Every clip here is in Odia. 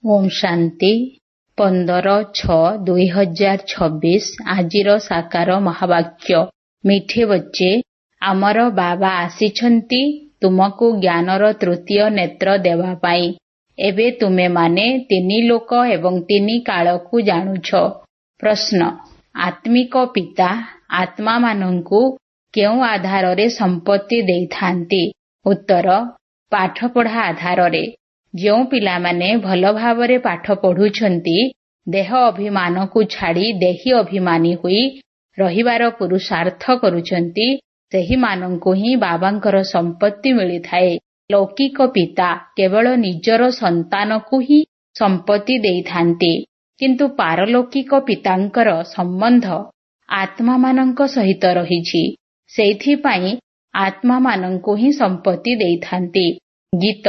ओम शांति 15/6/2026 आजिर साकार महावाक्य। मिठे बच्चे, आमर बाबा आसिछंती तुमको ज्ञानर तृतीय नेत्र देवा पाई। एबे तुमे माने तिनी लोक एवं तिनी कालकु जानुछ। प्रश्न, आत्मिक पिता आत्मा मानंकु केउ आधाररे संपत्ति देइथांती? उत्तर, पाठपढ़ा आधाररे। जो पिलामाने भल भावरे पाठ पढ़ुछंती देह अभिमान को छाड़ी देही अभिमानी हुई रहिबार पुरुषार्थ करुछंती सेही मानंकु ही बाबांकर संपत्ति मिली थाए। लौकिक पिता केवल निजर संतानकु ही संपत्ति देइथांती, किंतु पारलौकिक पितांकर संबंध आत्मा मानंक सहित रहिछि। सेइथिपाई आत्मा मानंकु ही संपत्ति देइथांती। गीत,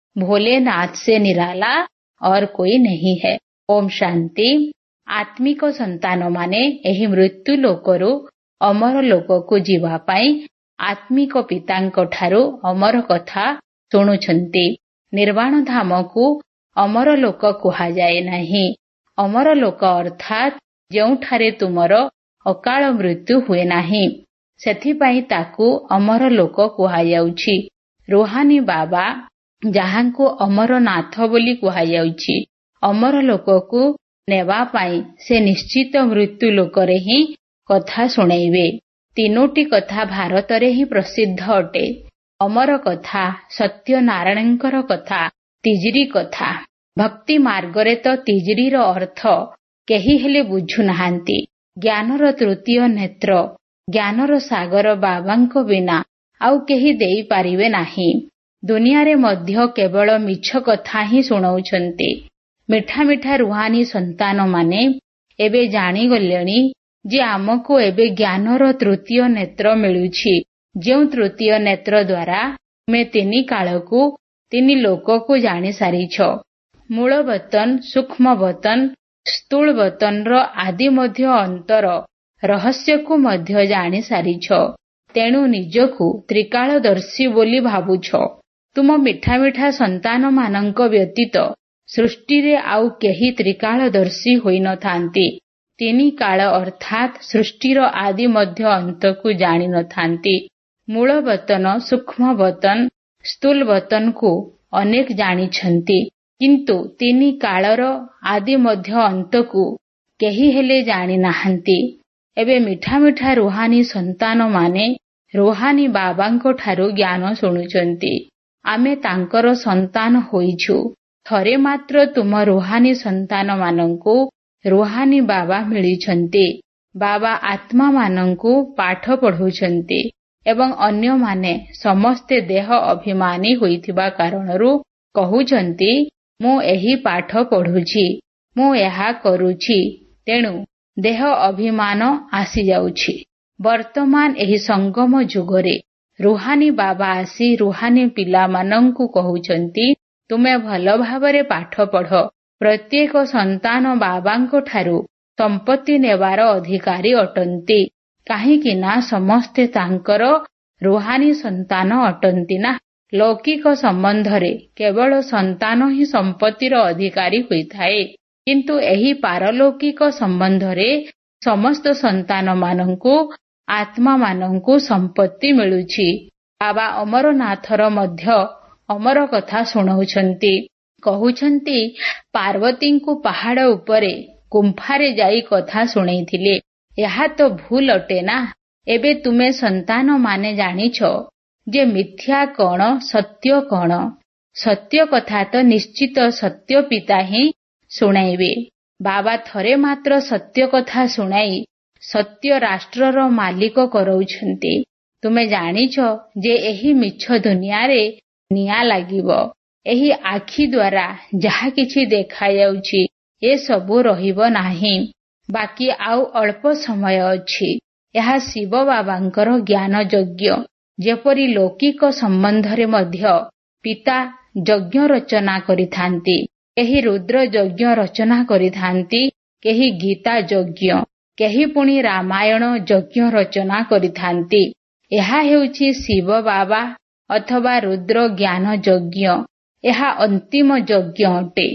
भोलेनाथ से निराला और कोई नहीं है। ओम शांति। आत्मिक संतान माने एही मृत्यु लोकरु अमर लोककु जीवा पाई आत्मिक पितांक ठारू अमर कथा शुणुछंती। निर्वाण धामकु अमर लोक कुहा जाए नहीं। अमर लोक अर्थात जेउठारे तुमर अकाल मृत्यु हुए नाही, सेथिपाई ताकु अमर लोक कुहा जाउछि। रूहानी बाबा ଯାହାଙ୍କୁ ଅମରନାଥ ବୋଲି କୁହାଯାଉଛି, ଅମର ଲୋକକୁ ନେବା ପାଇଁ ସେ ନିଶ୍ଚିତ ମୃତ୍ୟୁ ଲୋକରେ ହିଁ କଥା ଶୁଣେଇବେ। ତିନୋଟି କଥା ଭାରତରେ ହିଁ ପ୍ରସିଦ୍ଧ ଅଟେ। ଅମର କଥା, ସତ୍ୟନାରାୟଣଙ୍କର କଥା, ତିଜିରି କଥା। ଭକ୍ତି ମାର୍ଗରେ ତ ତିଜିରିର ଅର୍ଥ କେହି ହେଲେ ବୁଝୁନାହାନ୍ତି। ଜ୍ଞାନର ତୃତୀୟ ନେତ୍ର, ଜ୍ଞାନର ସାଗର ବାବାଙ୍କ ବିନା ଆଉ କେହି ଦେଇପାରିବେ ନାହିଁ। ଦୁନିଆରେ ମଧ୍ୟ କେବଳ ମିଛ କଥା ହିଁ ଶୁଣାଉଛନ୍ତି। ମିଠା ମିଠା ରୁହାନୀ ସନ୍ତାନ ମାନେ ଏବେ ଜାଣିଗଲେଣି ଯେ ଆମକୁ ଏବେ ଜ୍ଞାନର ତୃତୀୟ ନେତ୍ର ମିଳୁଛି, ଯେଉଁ ତୃତୀୟ ନେତ୍ର ଦ୍ୱାରା ତୁମେ ତିନି କାଳକୁ ତିନି ଲୋକକୁ ଜାଣି ସାରିଛ। ମୂଳ ବତନ, ସୂକ୍ଷ୍ମ ବତନ, ସ୍ଥୂଳ ବତନର ଆଦି ମଧ୍ୟ ଅନ୍ତର ରହସ୍ୟକୁ ମଧ୍ୟ ଜାଣି ସାରିଛ। ତେଣୁ ନିଜକୁ ତ୍ରିକାଳଦର୍ଶୀ ବୋଲି ଭାବୁଛ। ତୁମ ମିଠା ମିଠା ସନ୍ତାନ ମାନଙ୍କ ବ୍ୟତୀତ ସୃଷ୍ଟିରେ ଆଉ କେହି ତ୍ରିକାଳଦର୍ଶୀ ହୋଇନଥାନ୍ତି। ତିନି କାଳ ଅର୍ଥାତ୍ ସୃଷ୍ଟିର ଆଦି ମଧ୍ୟ ଅନ୍ତକୁ ଜାଣିନଥାନ୍ତି। ମୂଳ ବତନ, ସୂକ୍ଷ୍ମ ବତନ, ସ୍ଥୂଳ ବତନକୁ ଅନେକ ଜାଣିଛନ୍ତି, କିନ୍ତୁ ତିନି କାଳର ଆଦି ମଧ୍ୟ ଅନ୍ତକୁ କେହି ହେଲେ ଜାଣିନାହାନ୍ତି। ଏବେ ମିଠା ମିଠା ରୁହାନୀ ସନ୍ତାନ ମାନେ ରୁହାନୀ ବାବାଙ୍କ ଠାରୁ ଜ୍ଞାନ ଶୁଣୁଛନ୍ତି। ଆମେ ତାଙ୍କର ସନ୍ତାନ ହୋଇଛୁ। ଥରେ ମାତ୍ର ତୁମ ରୁହାନୀ ସନ୍ତାନ ମାନଙ୍କୁ ରୁହାନୀ ବାବା ମିଳିଛନ୍ତି। ବାବା ଆତ୍ମା ମାନଙ୍କୁ ପାଠ ପଢ଼ୁଛନ୍ତି ଏବଂ ଅନ୍ୟମାନେ ସମସ୍ତେ ଦେହ ଅଭିମାନୀ ହୋଇଥିବା କାରଣରୁ କହୁଛନ୍ତି, ମୁଁ ଏହି ପାଠ ପଢ଼ୁଛି, ମୁଁ ଏହା କରୁଛି। ତେଣୁ ଦେହ ଅଭିମାନ ଆସିଯାଉଛି। ବର୍ତ୍ତମାନ ଏହି ସଙ୍ଗମ ଯୁଗରେ ରୁହାନୀ ବାବା ଆସି ରୁହାନୀ ପିଲାମାନଙ୍କୁ କହୁଛନ୍ତି, ତୁମେ ଭଲ ଭାବରେ ପାଠ ପଢ଼। ପ୍ରତ୍ୟେକ ସନ୍ତାନ ବାବାଙ୍କ ଠାରୁ ସମ୍ପତ୍ତି ନେବାର ଅଧିକାରୀ ଅଟନ୍ତି, କାହିଁକି ନା ସମସ୍ତେ ତାଙ୍କର ରୁହାନୀ ସନ୍ତାନ ଅଟନ୍ତି ନା। ଲୌକିକ ସମ୍ବନ୍ଧରେ କେବଳ ସନ୍ତାନ ହିଁ ସମ୍ପତ୍ତିର ଅଧିକାରୀ ହୋଇଥାଏ, କିନ୍ତୁ ଏହି ପାରଲୌକିକ ସମ୍ବନ୍ଧରେ ସମସ୍ତ ସନ୍ତାନମାନଙ୍କୁ ଆତ୍ମାମାନଙ୍କୁ ସମ୍ପତ୍ତି ମିଳୁଛି। ବାବା ଅମରନାଥର ମଧ୍ୟ ଅମର କଥା ଶୁଣାଉଛନ୍ତି। କହୁଛନ୍ତି, ପାର୍ବତୀଙ୍କୁ ପାହାଡ଼ ଉପରେ ଗୁମ୍ଫାରେ ଯାଇ କଥା ଶୁଣେଇଥିଲେ। ଏହା ତ ଭୁଲ ଅଟେ ନା। ଏବେ ତୁମେ ସନ୍ତାନ ମାନେ ଜାଣିଛ ଯେ ମିଥ୍ୟା କଣ, ସତ୍ୟ କଣ। ସତ୍ୟ କଥା ତ ନିଶ୍ଚିତ ସତ୍ୟ ପିତା ହିଁ ଶୁଣାଇବେ। ବାବା ଥରେ ମାତ୍ର ସତ୍ୟ କଥା ଶୁଣାଇ ସତ୍ୟ ରାଷ୍ଟ୍ରର ମାଲିକ କରାଉଛନ୍ତି। ତୁମେ ଜାଣିଛ ଯେ ଏହି ମିଛ ଦୁନିଆରେ ନିଆଁ ଲାଗିବ। ଏହି ଆଖି ଦ୍ୱାରା ଯାହା କିଛି ଦେଖାଯାଉଛି ଏସବୁ ରହିବ ନାହିଁ। ବାକି ଆଉ ଅଳ୍ପ ସମୟ ଅଛି। ଏହା ଶିବ ବାବାଙ୍କର ଜ୍ଞାନ ଯଜ୍ଞ। ଯେପରି ଲୌକିକ ସମ୍ବନ୍ଧରେ ମଧ୍ୟ ପିତା ଯଜ୍ଞ ରଚନା କରିଥାନ୍ତି, କେହି ରୁଦ୍ର ଯଜ୍ଞ ରଚନା କରିଥାନ୍ତି, କେହି ଗୀତା ଯଜ୍ଞ, କେହି ପୁଣି ରାମାୟଣ ଯଜ୍ଞ ରଚନା କରିଥାନ୍ତି। ଏହା ହେଉଛି ଶିବ ବାବା ଅଥବା ରୁଦ୍ର ଜ୍ଞାନ ଯଜ୍ଞ। ଏହା ଅନ୍ତିମ ଯଜ୍ଞ ଅଟେ।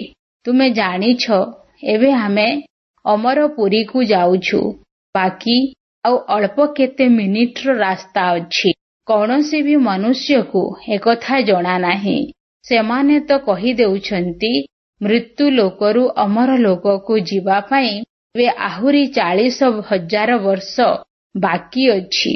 ତୁମେ ଜାଣିଛ ଏବେ ଆମେ ଅମରପୁରୀକୁ ଯାଉଛୁ। ବାକି ଆଉ ଅଳ୍ପ କେତେ ମିନିଟର ରାସ୍ତା ଅଛି। କୌଣସି ବି ମନୁଷ୍ୟକୁ ଏକଥା ଜଣା ନାହିଁ। ସେମାନେ ତ କହିଦେଉଛନ୍ତି ମୃତ୍ୟୁ ଲୋକରୁ ଅମର ଲୋକକୁ ଯିବା ପାଇଁ ଏବେ ଆହୁରି 40,000 ବର୍ଷ ବାକି ଅଛି।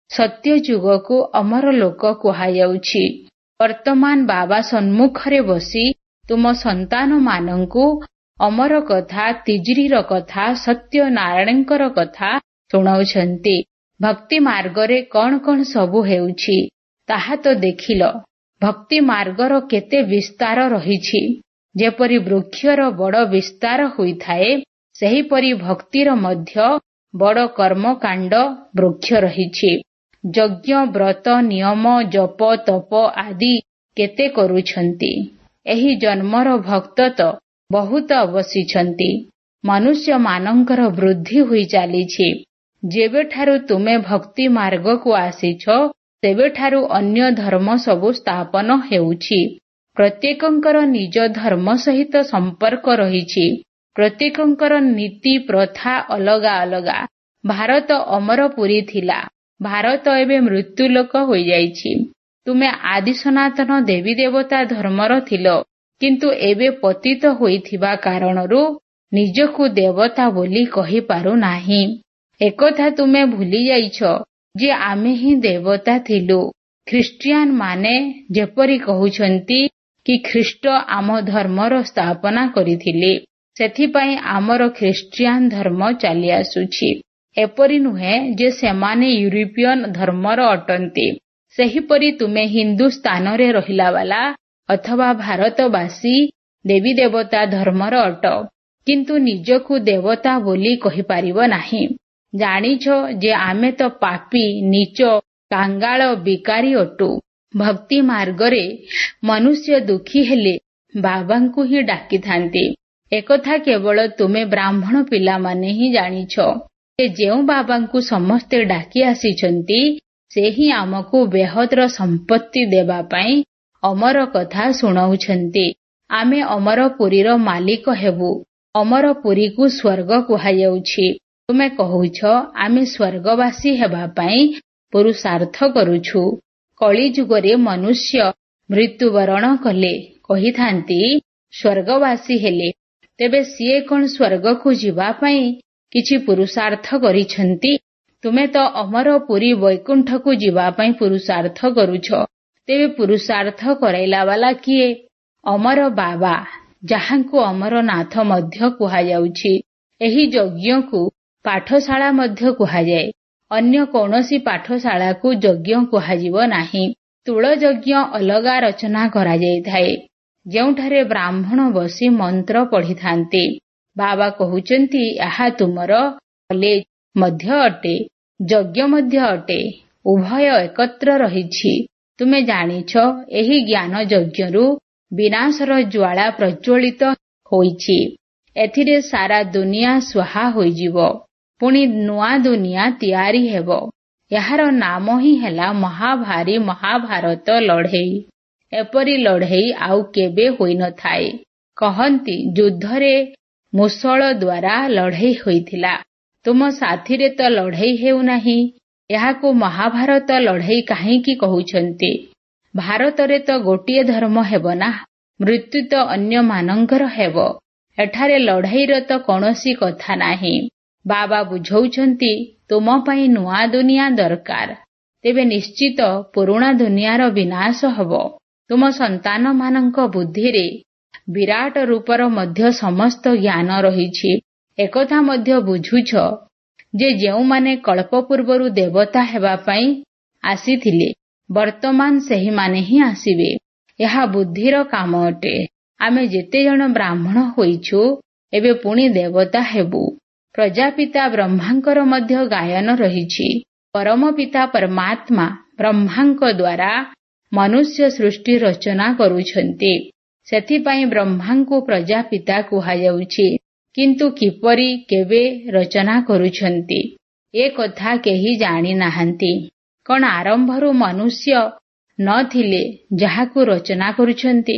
ସତ୍ୟଯୁଗକୁ ଅମର ଲୋକ କୁହାଯାଉଛି। ବର୍ତ୍ତମାନ ବାବା ସମ୍ମୁଖରେ ବସି ତୁମ ସନ୍ତାନମାନଙ୍କୁ ଅମର କଥା, ତିଜ୍ରିର କଥା, ସତ୍ୟନାରାୟଣଙ୍କର କଥା ଶୁଣାଉଛନ୍ତି। ଭକ୍ତି ମାର୍ଗରେ କଣ କଣ ସବୁ ହେଉଛି ତାହା ତ ଦେଖିଲ। ଭକ୍ତି ମାର୍ଗର କେତେ ବିସ୍ତାର ରହିଛି। ଯେପରି ବୃକ୍ଷର ବଡ଼ ବିସ୍ତାର ହୋଇଥାଏ, ସେହିପରି ଭକ୍ତିର ମଧ୍ୟ ବଡ଼ କର୍ମକାଣ୍ଡ ବୃକ୍ଷ ରହିଛି। ଯଜ୍ଞ, ବ୍ରତ, ନିୟମ, ଜପ, ତପ ଆଦି କେତେ କରୁଛନ୍ତି। ଏହି ଜନ୍ମର ଭକ୍ତ ତ ବହୁତ ବସିଛନ୍ତି। ମନୁଷ୍ୟମାନଙ୍କର ବୃଦ୍ଧି ହୋଇ ଚାଲିଛି। ଯେବେଠାରୁ ତୁମେ ଭକ୍ତି ମାର୍ଗକୁ ଆସିଛ, ସେବେଠାରୁ ଅନ୍ୟ ଧର୍ମ ସବୁ ସ୍ଥାପନ ହେଉଛି। ପ୍ରତ୍ୟେକଙ୍କର ନିଜ ଧର୍ମ ସହିତ ସମ୍ପର୍କ ରହିଛି। ପ୍ରତ୍ୟେକଙ୍କର ନୀତି ପ୍ରଥା ଅଲଗା ଅଲଗା। ଭାରତ ଅମରପୁରୀ ଥିଲା। ଭାରତ ଏବେ ମୃତ୍ୟୁଲୋକ ହୋଇଯାଇଛି। ତୁମେ ଆଦି ସନାତନ ଦେବୀ ଦେବତା ଧର୍ମର ଥିଲ, କିନ୍ତୁ ଏବେ ପତିତ ହୋଇଥିବା କାରଣରୁ ନିଜକୁ ଦେବତା ବୋଲି କହିପାରୁନାହିଁ। ଏକଥା ତୁମେ ଭୁଲିଯାଇଛ ଯେ ଆମେ ହିଁ ଦେବତା ଥିଲୁ। ଖ୍ରୀଷ୍ଟିଆନ ମାନେ ଯେପରି କହୁଛନ୍ତି କି ଖ୍ରୀଷ୍ଟ ଆମ ଧର୍ମର ସ୍ଥାପନା କରିଥିଲେ, ସେଥିପାଇଁ ଆମର ଖ୍ରୀଷ୍ଟିଆନ ଧର୍ମ ଚାଲିଆସୁଛି। ଏପରି ନୁହେଁ ଯେ ସେମାନେ ୟୁରୋପୀୟନ ଧର୍ମର ଅଟନ୍ତି। ସେହିପରି ତୁମେ ହିନ୍ଦୁସ୍ତାନରେ ରହିଲାବାଲା ଅଥବା ଭାରତବାସୀ ଦେବୀ ଦେବତା ଧର୍ମର ଅଟ, କିନ୍ତୁ ନିଜକୁ ଦେବତା ବୋଲି କହିପାରିବ ନାହିଁ। ଜାଣିଛ ଯେ ଆମେ ତ ପାପୀ, ନୀଚ, କାଙ୍ଗାଳ, ବିକାରୀ ଅଟୁ। ଭକ୍ତି ମାର୍ଗରେ ମନୁଷ୍ୟ ଦୁଃଖୀ ହେଲେ ବାବାଙ୍କୁ ହିଁ ଡାକିଥାନ୍ତି। ଏକଥା କେବଳ ତୁମେ ବ୍ରାହ୍ମଣ ପିଲାମାନେ ହିଁ ଜାଣିଛ ଯେ ଯେଉଁ ବାବାଙ୍କୁ ସମସ୍ତେ ଡାକି ଆସିଛନ୍ତି, ସେ ହିଁ ଆମକୁ ବେହଦର ସମ୍ପତ୍ତି ଦେବା ପାଇଁ ଅମର କଥା ଶୁଣାଉଛନ୍ତି। ଆମେ ଅମରପୁରୀର ମାଲିକ ହେବୁ। ଅମରପୁରୀକୁ ସ୍ୱର୍ଗ କୁହାଯାଉଛି। ତୁମେ କହୁଛ ଆମେ ସ୍ୱର୍ଗବାସୀ ହେବା ପାଇଁ ପୁରୁଷାର୍ଥ କରୁଛୁ। କଳିଯୁଗରେ ମନୁଷ୍ୟ ମୃତ୍ୟୁବରଣ କଲେ କହିଥାନ୍ତି ସ୍ୱର୍ଗବାସୀ ହେଲେ। ତେବେ ସିଏ କଣ ସ୍ୱର୍ଗକୁ ଯିବା ପାଇଁ କିଛି ପୁରୁଷାର୍ଥ କରିଛନ୍ତି? ତୁମେ ତ ଅମରପୁରୀ ବୈକୁଣ୍ଠକୁ ଯିବା ପାଇଁ ପୁରୁଷାର୍ଥ କରୁଛ। ତେବେ ପୁରୁଷାର୍ଥ କରାଇଲାବାଲା କିଏ? ଅମର ବାବା, ଯାହାଙ୍କୁ ଅମରନାଥ ମଧ୍ୟ କୁହାଯାଉଛି। ଏହି ଯଜ୍ଞକୁ ପାଠଶାଳା ମଧ୍ୟ କୁହାଯାଏ। ଅନ୍ୟ କୌଣସି ପାଠଶାଳାକୁ ଯଜ୍ଞ କୁହାଯିବ ନାହିଁ। ତୁଳ ଯଜ୍ଞ ଅଲଗା ରଚନା କରାଯାଇଥାଏ, ଯେଉଁଠାରେ ବ୍ରାହ୍ମଣ ବସି ମନ୍ତ୍ର ପଢ଼ିଥାନ୍ତି। ବାବା କହୁଛନ୍ତି ଏହା ତୁମର କଲେଜ ମଧ୍ୟ ଅଟେ, ଯଜ୍ଞ ମଧ୍ୟ ଅଟେ। ଉଭୟ ଏକତ୍ର ରହିଛି। ତୁମେ ଜାଣିଛ ଏହି ଜ୍ଞାନ ଯଜ୍ଞରୁ ବିନାଶର ଜ୍ୱାଳା ପ୍ରଜ୍ୱଳିତ ହୋଇଛି। ଏଥିରେ ସାରା ଦୁନିଆ ସ୍ୱାହା ହୋଇଯିବ, ପୁଣି ନୂଆ ଦୁନିଆ ତିଆରି ହେବ। ଏହାର ନାମ ହିଁ ହେଲା ମହାଭାରୀ ମହାଭାରତ ଲଢ଼େଇ। ଏପରି ଲଢ଼େଇ ଆଉ କେବେ ହୋଇନଥାଏ। କହନ୍ତି ଯୁଦ୍ଧରେ ମୁଷଳ ଦ୍ୱାରା ଲଢ଼େଇ ହୋଇଥିଲା। ତୁମ ସାଥିରେ ତ ଲଢ଼େଇ ହେଉନାହିଁ, ଏହାକୁ ମହାଭାରତ ଲଢ଼େଇ କାହିଁକି କହୁଛନ୍ତି? ଭାରତରେ ତ ଗୋଟିଏ ଧର୍ମ ହେବ ନା, ମୃତ୍ୟୁ ତ ଅନ୍ୟମାନଙ୍କର ହେବ। ଏଠାରେ ଲଢ଼େଇର ତ କୌଣସି କଥା ନାହିଁ। ବାବା ବୁଝଉଛନ୍ତି ତୁମ ପାଇଁ ନୂଆ ଦୁନିଆ ଦରକାର। ତେବେ ନିଶ୍ଚିତ ପୁରୁଣା ଦୁନିଆର ବିନାଶ ହେବ। ତୁମ ସନ୍ତାନମାନଙ୍କ ବୁଦ୍ଧିରେ ବିରାଟ ରୂପର ମଧ୍ୟ ସମସ୍ତ ଜ୍ଞାନ ରହିଛି। ଏକଥା ମଧ୍ୟ ବୁଝୁଛ ଯେ ଯେଉଁମାନେ କଳ୍ପ ପୂର୍ବରୁ ଦେବତା ହେବା ପାଇଁ ଆସିଥିଲେ, ବର୍ତ୍ତମାନ ସେହିମାନେ ହିଁ ଆସିବେ। ଏହା ବୁଦ୍ଧିର କାମ ଅଟେ। ଆମେ ଯେତେଜଣ ବ୍ରାହ୍ମଣ ହୋଇଛୁ, ଏବେ ପୁଣି ଦେବତା ହେବୁ। ପ୍ରଜାପିତା ବ୍ରହ୍ମାଙ୍କର ମଧ୍ୟ ଗାୟନ ରହିଛି। ପରମ ପିତା ପରମାତ୍ମା ବ୍ରହ୍ମାଙ୍କ ଦ୍ୱାରା ମନୁଷ୍ୟ ସୃଷ୍ଟି ରଚନା କରୁଛନ୍ତି। ସେଥିପାଇଁ ବ୍ରହ୍ମାଙ୍କୁ ପ୍ରଜାପିତା କୁହାଯାଉଛି। କିନ୍ତୁ କିପରି କେବେ ରଚନା କରୁଛନ୍ତି, ଏ କଥା କେହି ଜାଣିନାହାନ୍ତି। କଣ ଆରମ୍ଭରୁ ମନୁଷ୍ୟ ନ ଥିଲେ ଯାହାକୁ ରଚନା କରୁଛନ୍ତି?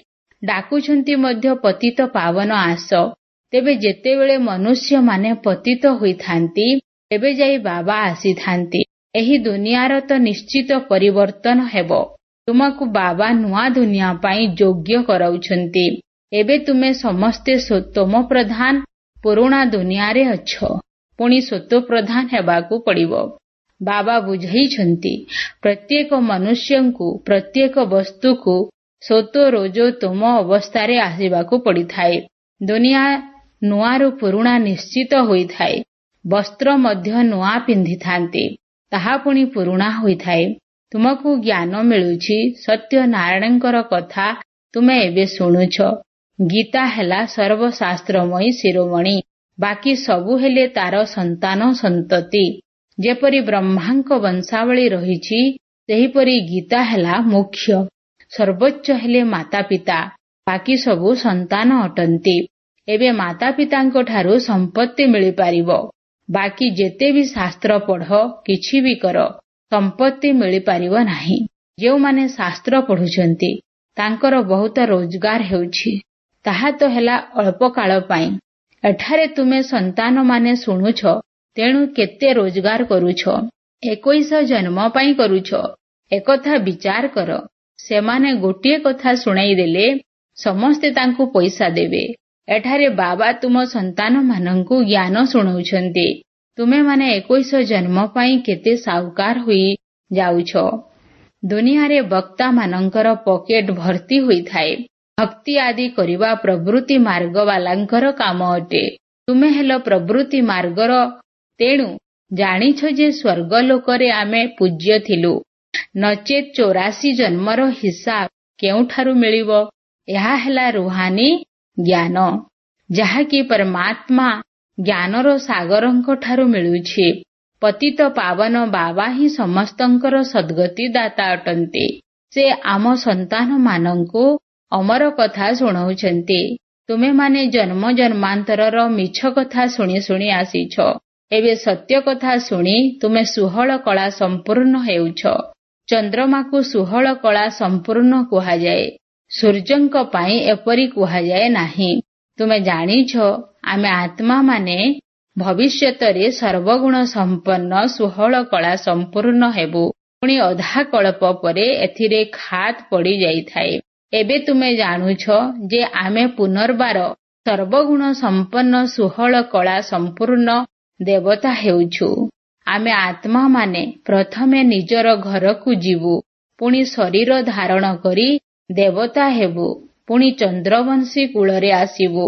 ଡାକୁଛନ୍ତି ମଧ୍ୟ ପତିତ ପାବନ ଆସ। ତେବେ ଯେତେବେଳେ ମନୁଷ୍ୟମାନେ ପତିତ ହୋଇଥାନ୍ତି ଏବେ ଯାଇ ବାବା ଆସିଥାନ୍ତି। ଏହି ଦୁନିଆର ତ ନିଶ୍ଚିତ ପରିବର୍ତ୍ତନ ହେବ। ତୁମକୁ ବାବା ନୂଆ ଦୁନିଆ ପାଇଁ ଯୋଗ୍ୟ କରାଉଛନ୍ତି। ଏବେ ତୁମେ ସମସ୍ତେ ତୋମ ପ୍ରଧାନ ପୁରୁଣା ଦୁନିଆରେ ଅଛ, ପୁଣି ସତ୍ତ୍ୱ ପ୍ରଧାନ ହେବାକୁ ପଡ଼ିବ। ବାବା ବୁଝାଇଛନ୍ତି ପ୍ରତ୍ୟେକ ମନୁଷ୍ୟଙ୍କୁ ପ୍ରତ୍ୟେକ ବସ୍ତୁକୁ ସତ୍ତ୍ୱ ରୋଜ ତମ ଅବସ୍ଥାରେ ଆସିବାକୁ ପଡ଼ିଥାଏ। ଦୁନିଆ ନୂଆରୁ ପୁରୁଣା ନିଶ୍ଚିତ ହୋଇଥାଏ। ବସ୍ତ୍ର ମଧ୍ୟ ନୂଆ ପିନ୍ଧିଥାନ୍ତି, ତାହା ପୁଣି ପୁରୁଣା ହୋଇଥାଏ। ତୁମକୁ ଜ୍ଞାନ ମିଳୁଛି। ସତ୍ୟନାରାୟଣଙ୍କର କଥା ତୁମେ ଏବେ ଶୁଣୁଛ। ଗୀତା ହେଲା ସର୍ବଶାସ୍ତ୍ରମୟୀ ଶିରୋମଣି। ବାକି ସବୁ ହେଲେ ତାର ସନ୍ତାନ ସନ୍ତତି। ଯେପରି ବ୍ରହ୍ମାଙ୍କ ବଂଶାବଳୀ ରହିଛି ସେହିପରି ଗୀତା ହେଲା ମୁଖ୍ୟ। ସର୍ବୋଚ୍ଚ ହେଲେ ମାତା ପିତା, ବାକି ସବୁ ସନ୍ତାନ ଅଟନ୍ତି। ଏବେ ମାତା ପିତାଙ୍କ ଠାରୁ ସମ୍ପତ୍ତି ମିଳିପାରିବ। ବାକି ଯେତେ ବି ଶାସ୍ତ୍ର ପଢ଼, କିଛି ବି କର, ସମ୍ପତ୍ତି ମିଳିପାରିବ ନାହିଁ। ଯେଉଁମାନେ ଶାସ୍ତ୍ର ପଢ଼ୁଛନ୍ତି ତାଙ୍କର ବହୁତ ରୋଜଗାର ହେଉଛି। ତାହା ତ ହେଲା ଅଳ୍ପ କାଳ ପାଇଁ। ଏଠାରେ ତୁମେ ସନ୍ତାନମାନେ ଶୁଣୁଛ, ତେଣୁ କେତେ ରୋଜଗାର କରୁଛ? 21 ଜନ୍ମ ପାଇଁ କରୁଛ। ଏକଥା ବିଚାର କର। ସେମାନେ ଗୋଟିଏ କଥା ଶୁଣାଇଦେଲେ ସମସ୍ତେ ତାଙ୍କୁ ପଇସା ଦେବେ। ଏଠାରେ ବାବା ତୁମ ସନ୍ତାନମାନଙ୍କୁ ଜ୍ଞାନ ଶୁଣାଉଛନ୍ତି। ତୁମେମାନେ 21 ଜନ୍ମ ପାଇଁ କେତେ ସାଉକାର ହୋଇ ଯାଉଛ। ଦୁନିଆରେ ବକ୍ତାମାନଙ୍କର ପକେଟ ଭର୍ତ୍ତି ହୋଇଥାଏ। ଭକ୍ତି ଆଦି କରିବା ପ୍ରବୃତ୍ତି ମାର୍ଗବାଲାଙ୍କର କାମ ଅଟେ। ତୁମେ ହେଲ ପ୍ରବୃତ୍ତି ମାର୍ଗର, ତେଣୁ ଜାଣିଛ ଯେ ସ୍ୱର୍ଗଲୋକରେ ଆମେ ପୂଜ୍ୟ ଥିଲୁ। ନଚେତ୍ 84 ଜନ୍ମର ହିସାବ କେଉଁଠାରୁ ମିଳିବ? ଏହା ହେଲା ରୁହାନୀ ଜ୍ଞାନ, ଯାହାକି ପରମାତ୍ମା ଜ୍ଞାନର ସାଗରଙ୍କଠାରୁ ମିଳୁଛି। ପତିତ ପାବନ ବାବା ହିଁ ସମସ୍ତଙ୍କର ସଦ୍ଗତି ଦାତା ଅଟନ୍ତି। ସେ ଆମ ସନ୍ତାନମାନଙ୍କୁ ଅମର କଥା ଶୁଣାଉଛନ୍ତି। ତୁମେମାନେ ଜନ୍ମ ଜନ୍ମାନ୍ତରର ମିଛ କଥା ଶୁଣି ଶୁଣି ଆସିଛ। ଏବେ ସତ୍ୟ କଥା ଶୁଣି ତୁମେ ଷୋହଳ କଳା ସମ୍ପୂର୍ଣ୍ଣ ହେଉଛ। ଚନ୍ଦ୍ରମାକୁ ଷୋହଳ କଳା ସମ୍ପୂର୍ଣ୍ଣ କୁହାଯାଏ। ସୂର୍ଯ୍ୟଙ୍କ ପାଇଁ ଏପରି କୁହାଯାଏ ନାହିଁ। ତୁମେ ଜାଣିଛ ଆମେ ଆତ୍ମାମାନେ ଭବିଷ୍ୟତରେ ସର୍ବଗୁଣ ସମ୍ପନ୍ନ 16 କଳା ସମ୍ପୂର୍ଣ୍ଣ ହେବୁ। ପୁଣି ଅଧା କଳ୍ପ ପରେ ଏଥିରେ ଖାତ ପଡ଼ିଯାଇଥାଏ। ଏବେ ତୁମେ ଜାଣୁଛ ଯେ ଆମେ ପୁନର୍ବାର ସର୍ବଗୁଣ ସମ୍ପନ୍ନ 16 କଳା ସମ୍ପୂର୍ଣ୍ଣ ଦେବତା ହେଉଛୁ। ଆମେ ଆତ୍ମାମାନେ ପ୍ରଥମେ ନିଜର ଘରକୁ ଯିବୁ, ପୁଣି ଶରୀର ଧାରଣ କରି ଦେବତା ହେବୁ, ପୁଣି ଚନ୍ଦ୍ରବଂଶୀ କୂଳରେ ଆସିବୁ।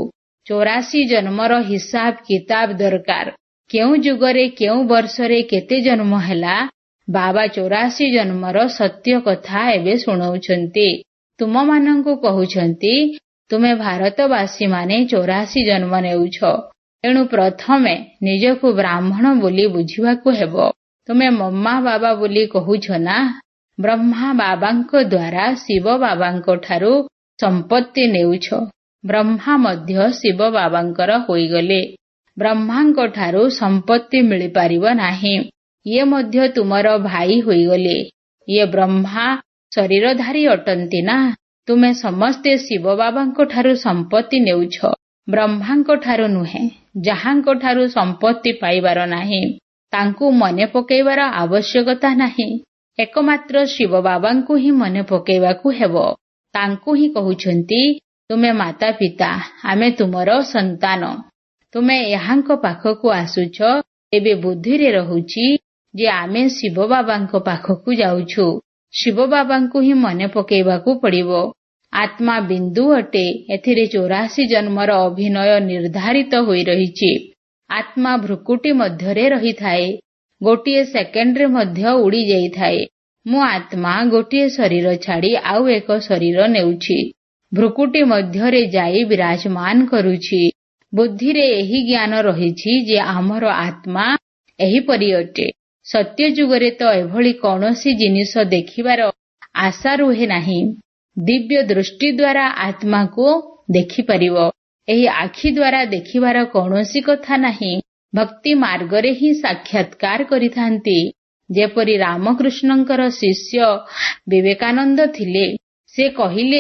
84 ଜନ୍ମର ହିସାବ କିତାବ ଦରକାର। କେଉଁ ଯୁଗରେ କେଉଁ ବର୍ଷରେ କେତେ ଜନ୍ମ ହେଲା, ବାବା 84 ଜନ୍ମର ସତ୍ୟ କଥା ଏବେ ଶୁଣାଉଛନ୍ତି। ତୁମମାନଙ୍କୁ କହୁଛନ୍ତି ତୁମେ ଭାରତବାସୀମାନେ 84 ଜନ୍ମ ନେଉଛ। ତେଣୁ ପ୍ରଥମେ ନିଜକୁ ବ୍ରାହ୍ମଣ ବୋଲି ବୁଝିବାକୁ ହେବ। ତୁମେ ମମ୍ମା ବାବା ବୋଲି କହୁଛ ନା? ବ୍ରହ୍ମା ବାବାଙ୍କ ଦ୍ୱାରା ଶିବ ବାବାଙ୍କ ଠାରୁ ସମ୍ପତ୍ତି ନେଉଛ। ବ୍ରହ୍ମା ମଧ୍ୟ ଶିବ ବାବାଙ୍କର ହୋଇଗଲେ। ବ୍ରହ୍ମାଙ୍କ ଠାରୁ ସମ୍ପତ୍ତି ମିଳିପାରିବ ନାହିଁ। ଇଏ ମଧ୍ୟ ତୁମର ଭାଇ ହୋଇଗଲେ। ଇଏ ବ୍ରହ୍ମା ଶରୀରଧାରୀ ଅଟନ୍ତି ନା? ତୁମେ ସମସ୍ତେ ଶିବ ବାବାଙ୍କ ଠାରୁ ସମ୍ପତ୍ତି ନେଉଛ, ବ୍ରହ୍ମାଙ୍କ ଠାରୁ ନୁହେଁ। ଯାହାଙ୍କ ଠାରୁ ସମ୍ପତ୍ତି ପାଇବାର ନାହିଁ ତାଙ୍କୁ ମନେ ପକାଇବାର ଆବଶ୍ୟକତା ନାହିଁ। ଏକମାତ୍ର ଶିବ ବାବାଙ୍କୁ ହିଁ ମନେ ପକାଇବାକୁ ହେବ। ତାଙ୍କୁ ହିଁ କହୁଛନ୍ତି ତୁମେ ମାତା ପିତା, ଆମେ ତୁମର ସନ୍ତାନ। ତୁମେ ଏହାଙ୍କ ପାଖକୁ ଆସୁଛ। ଏବେ ବୁଦ୍ଧିରେ ରହୁଛି ଯେ ଆମେ ଶିବ ବାବାଙ୍କ ପାଖକୁ ଯାଉଛୁ। ଶିବ ବାବାଙ୍କୁ ହିଁ ମନେ ପକାଇବାକୁ ପଡ଼ିବ। ଆତ୍ମା ବିନ୍ଦୁ ଅଟେ। ଏଥିରେ 84 ଜନ୍ମର ଅଭିନୟ ନିର୍ଦ୍ଧାରିତ ହୋଇ ରହିଛି। ଆତ୍ମା ଭ୍ରୁକୁଟି ମଧ୍ୟରେ ରହିଥାଏ। ଗୋଟିଏ ସେକେଣ୍ଡରେ ମଧ୍ୟ ଉଡ଼ି ଯାଇଥାଏ। ମୁଁ ଆତ୍ମା ଗୋଟିଏ ଶରୀର ଛାଡ଼ି ଆଉ ଏକ ଶରୀର ନେଉଛି। ଭ୍ରୁକୁଟି ମଧ୍ୟରେ ଯାଇ ବିରାଜମାନ କରୁଛି। ବୁଦ୍ଧିରେ ଏହି ଜ୍ଞାନ ରହିଛି ଯେ ଆମର ଆତ୍ମା ଏହିପରି ଅଟେ। ସତ୍ୟ ଯୁଗରେ ତ ଏଭଳି କୌଣସି ଜିନିଷ ଦେଖିବାର ଆଶା ରୁହେ ନାହିଁ। ଦିବ୍ୟ ଦୃଷ୍ଟି ଦ୍ୱାରା ଆତ୍ମାକୁ ଦେଖିପାରିବ। ଏହି ଆଖି ଦ୍ୱାରା ଦେଖିବାର କୌଣସି କଥା ନାହିଁ। ଭକ୍ତି ମାର୍ଗରେ ହିଁ ସାକ୍ଷାତକାର କରିଥାନ୍ତି। ଯେପରି ରାମକୃଷ୍ଣଙ୍କର ଶିଷ୍ୟ ବିବେକାନନ୍ଦ ଥିଲେ। ସେ କହିଲେ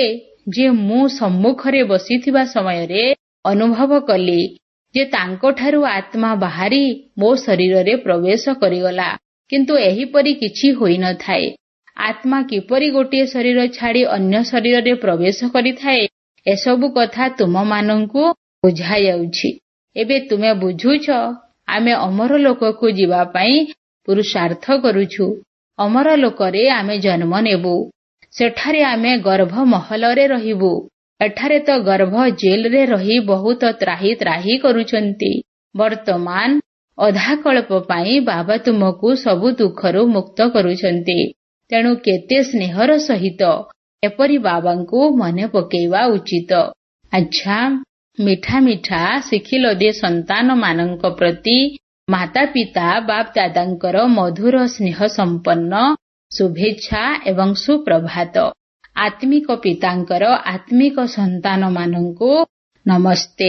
ଯେ ମୁଁ ସମ୍ମୁଖରେ ବସିଥିବା ସମୟରେ ଅନୁଭବ କଲି ଯେ ତାଙ୍କଠାରୁ ଆତ୍ମା ବାହାରି ମୋ ଶରୀରରେ ପ୍ରବେଶ କରିଗଲା, କିନ୍ତୁ ଏହିପରି କିଛି ହୋଇନଥାଏ। ଆତ୍ମା କିପରି ଗୋଟିଏ ଶରୀର ଛାଡ଼ି ଅନ୍ୟ ଶରୀରରେ ପ୍ରବେଶ କରିଥାଏ, ଏସବୁ କଥା ତୁମମାନଙ୍କୁ ବୁଝାଯାଉଛି। ଏବେ ତୁମେ ବୁଝୁଛ ଆମେ ଅମର ଲୋକକୁ ଯିବା ପାଇଁ ପୁରୁଷାର୍ଥ କରୁଛୁ। ଅମର ଲୋକରେ ଆମେ ଜନ୍ମ ନେବୁ। ସେଠାରେ ଆମେ ଗର୍ଭ ମହଲରେ ରହିବୁ। ଏଠାରେ ତ ଗର୍ଭ ଜେଲରେ ରହି ବହୁତ ତ୍ରାହି ତ୍ରାହି କରୁଛନ୍ତି। ବର୍ତ୍ତମାନ ଅଧାକଳ୍ପ ପାଇଁ ବାବା ତୁମକୁ ସବୁ ଦୁଃଖରୁ ମୁକ୍ତ କରୁଛନ୍ତି। ତେଣୁ କେତେ ସ୍ନେହର ସହିତ ଏପରି ବାବାଙ୍କୁ ମନେ ପକେଇବା ଉଚିତ। ଆଚ୍ଛା, ମିଠା ମିଠା ଶିଖିଲ ଯେ ସନ୍ତାନମାନଙ୍କ ପ୍ରତି ମାତା ପିତା ବାପ ଦାଦାଙ୍କର ମଧୁର ସ୍ନେହ ସମ୍ପନ୍ନ ଶୁଭେଚ୍ଛା ଏବଂ ସୁପ୍ରଭାତ। ଆତ୍ମିକ ପିତାଙ୍କର ଆତ୍ମିକ ସନ୍ତାନମାନଙ୍କୁ ନମସ୍ତେ।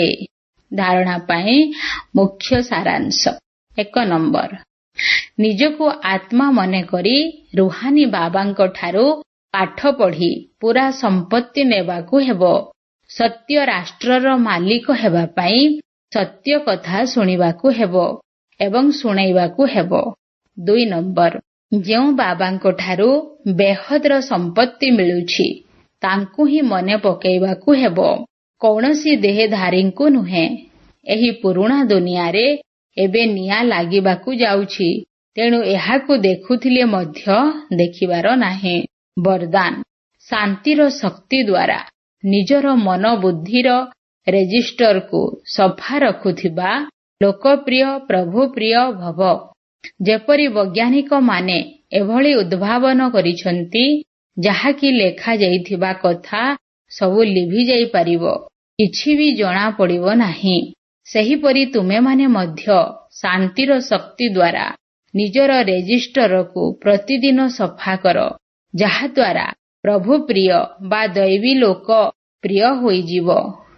ଧାରଣା ପାଇଁ ମୁଖ୍ୟ ସାରାଂଶ। 1 ନମ୍ବର, ନିଜକୁ ଆତ୍ମା ମନେକରି ରୁହାନୀ ବାବାଙ୍କଠାରୁ ପାଠ ପଢ଼ି ପୁରା ସମ୍ପତ୍ତି ନେବାକୁ ହେବ। ସତ୍ୟ ରାଷ୍ଟ୍ରର ମାଲିକ ହେବା ପାଇଁ ସତ୍ୟ କଥା ଶୁଣିବାକୁ ହେବ ଏବଂ ଶୁଣାଇବାକୁ ହେବ। 2 ନମ୍ବର, ଯେଉଁ ବାବାଙ୍କଠାରୁ ବେହଦର ସମ୍ପତ୍ତି ମିଳୁଛି ତାଙ୍କୁ ହିଁ ମନେ ପକାଇବାକୁ ହେବ, କୌଣସି ଦେହଧାରୀଙ୍କୁ ନୁହେଁ। ଏହି ପୁରୁଣା ଦୁନିଆରେ ଏବେ ନିଆଁ ଲାଗିବାକୁ ଯାଉଛି, ତେଣୁ ଏହାକୁ ଦେଖୁଥିଲେ ମଧ୍ୟ ଦେଖିବାର ନାହିଁ। ବରଦାନ, ଶାନ୍ତିର ଶକ୍ତି ଦ୍ୱାରା ନିଜର ମନ ବୁଦ୍ଧିର ରେଜିଷ୍ଟରକୁ ସଫା ରଖୁଥିବା ଲୋକପ୍ରିୟ ପ୍ରଭୁପ୍ରିୟ ଭବ। ଯେପରି ବୈଜ୍ଞାନିକମାନେ ଏଭଳି ଉଦ୍ଭାବନ କରିଛନ୍ତି ଯାହାକି ଲେଖାଯାଇଥିବା କଥା ସବୁ ଲିଭି ଯାଇପାରିବ, କିଛି ବି ଜଣାପଡ଼ିବ ନାହିଁ, ସେହିପରି ତୁମେମାନେ ମଧ୍ୟ ଶାନ୍ତିର ଶକ୍ତି ଦ୍ୱାରା ନିଜର ରେଜିଷ୍ଟରକୁ ପ୍ରତିଦିନ ସଫା କର, ଯାହାଦ୍ୱାରା ପ୍ରଭୁପ୍ରିୟ ବା ଦୈବୀ ଲୋକ ପ୍ରିୟ ହୋଇଯିବ।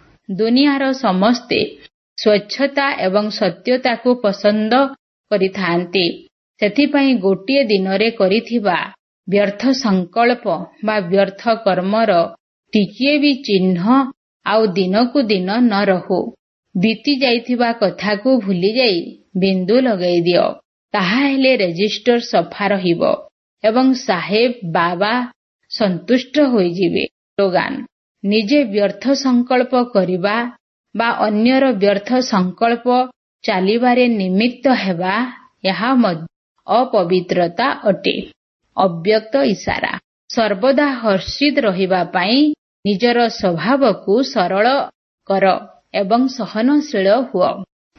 ଦୁନିଆର ସମସ୍ତେ ସ୍ୱଚ୍ଛତା ଏବଂ ସତ୍ୟତାକୁ ପସନ୍ଦ କରିଥାନ୍ତି। ସେଥିପାଇଁ ଗୋଟିଏ ଦିନରେ କରିଥିବା ବ୍ୟର୍ଥ ସଂକଳ୍ପ ବା ବ୍ୟର୍ଥ କର୍ମର ଟିକିଏ ବି ଚିହ୍ନ ଆଉ ଦିନକୁ ଦିନ ନ ରହୁ। ବିତି ଯାଇଥିବା କଥାକୁ ଭୁଲିଯାଇ ବିନ୍ଦୁ ଲଗାଇ ଦିଅ। ତାହା ହେଲେ ରେଜିଷ୍ଟର ସଫା ରହିବ ଏବଂ ସାହେବ ବାବା ସନ୍ତୁଷ୍ଟ ହୋଇଯିବେ। ସ୍ଲୋଗାନ, ନିଜେ ବ୍ୟର୍ଥ ସଂକଳ୍ପ କରିବା ବା ଅନ୍ୟର ବ୍ୟର୍ଥ ସଂକଳ୍ପ ଚାଲିବାରେ ନିମିତ୍ତ ହେବା, ଏହା ମଧ୍ୟ ଅପବିତ୍ରତା ଅଟେ। ଅବ୍ୟକ୍ତ ଇସାରା, ସର୍ବଦା ହର୍ଷିତ ରହିବା ପାଇଁ ନିଜର ସ୍ୱଭାବକୁ ସରଳ କର ଏବଂ ସହନଶୀଳ ହୁଅ।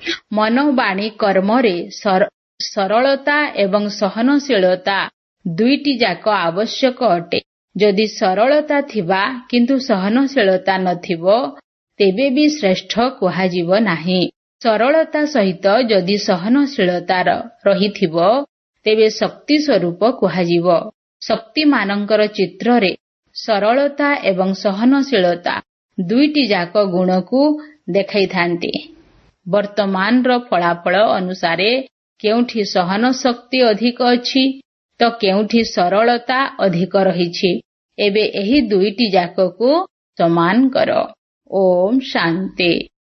ମନ ବାଣୀ କର୍ମରେ ସରଳତା ଏବଂ ସହନଶୀଳତା ଦୁଇଟି ଯାକ ଆବଶ୍ୟକ ଅଟେ। ଯଦି ସରଳତା ଥିବା କିନ୍ତୁ ସହନଶୀଳତା ନଥିବ, ତେବେ ବି ଶ୍ରେଷ୍ଠ କୁହାଯିବ ନାହିଁ। ସରଳତା ସହିତ ଯଦି ସହନଶୀଳତା ରହିଥିବ, ତେବେ ଶକ୍ତି ସ୍ୱରୂପ କୁହାଯିବ। ଶକ୍ତିମାନଙ୍କର ଚିତ୍ରରେ ସରଳତା ଏବଂ ସହନଶୀଳତା ଦୁଇଟି ଯାକ ଗୁଣକୁ ଦେଖାଇଥାନ୍ତି। ବର୍ତ୍ତମାନର ଫଳାଫଳ ଅନୁସାରେ କେଉଁଠି ସହନ ଶକ୍ତି ଅଧିକ ଅଛି ତ କେଉଁଠି ସରଳତା ଅଧିକ ରହିଛି। ଏବେ ଏହି ଦୁଇଟି ଯାକକୁ ସମାନ କର। ଓମ୍ ଶାନ୍ତି।